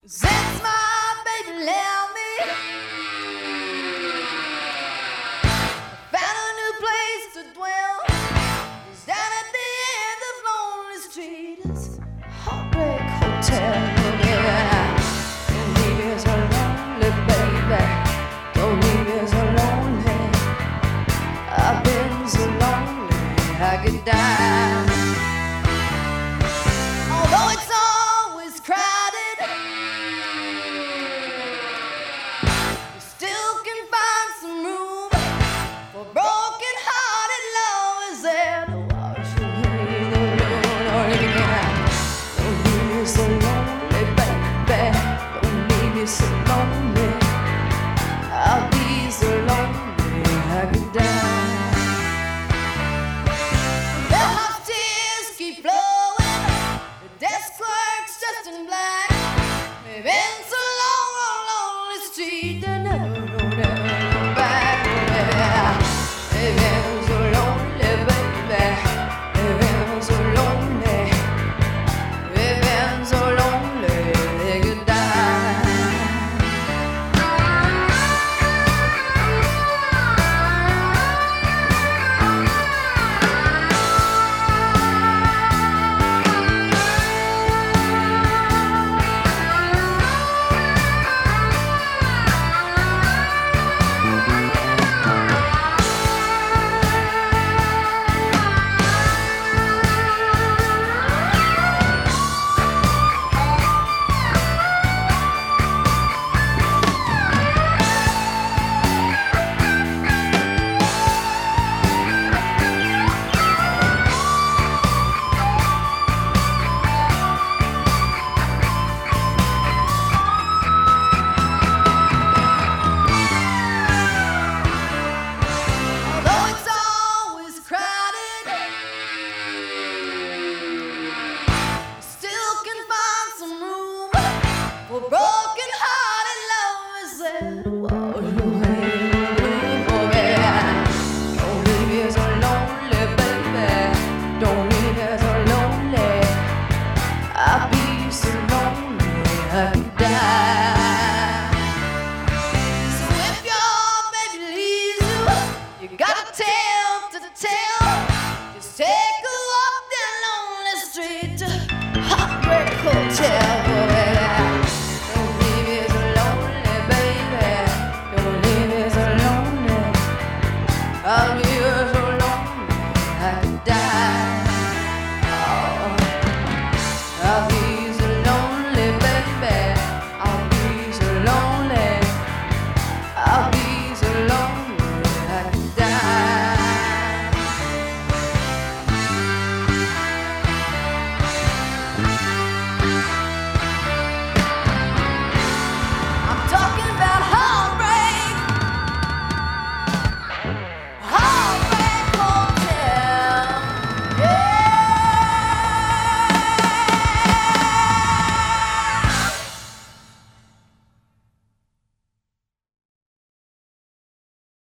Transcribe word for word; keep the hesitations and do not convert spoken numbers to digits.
Since my baby left me, found a new place to dwell. It's down at the end of Lonely Street. It's Heartbreak Hotel. Yeah. Don't leave me so lonely, baby. Don't leave me so lonely. I've been so lonely I could die. Although it's always crowded, you still can find some room for broken-hearted lovers there to wash away the lonely. Don't leave me so lonely, baby. Don't leave me so lonely. I'll be so lonely I could die. The hot tears keep flowing. The desk clerk's dressed in black. They've been so long on Lonely Street, they never know, never go back. Yeah. They've been so lonely, baby. They've been so lonely. They've been so lonely they could die. Although it's always crowded, you still can find some room for broken-hearted lovers there to wash away the gloom. Don't leave me so lonely, baby. Don't leave me so lonely. I'll be so lonely I could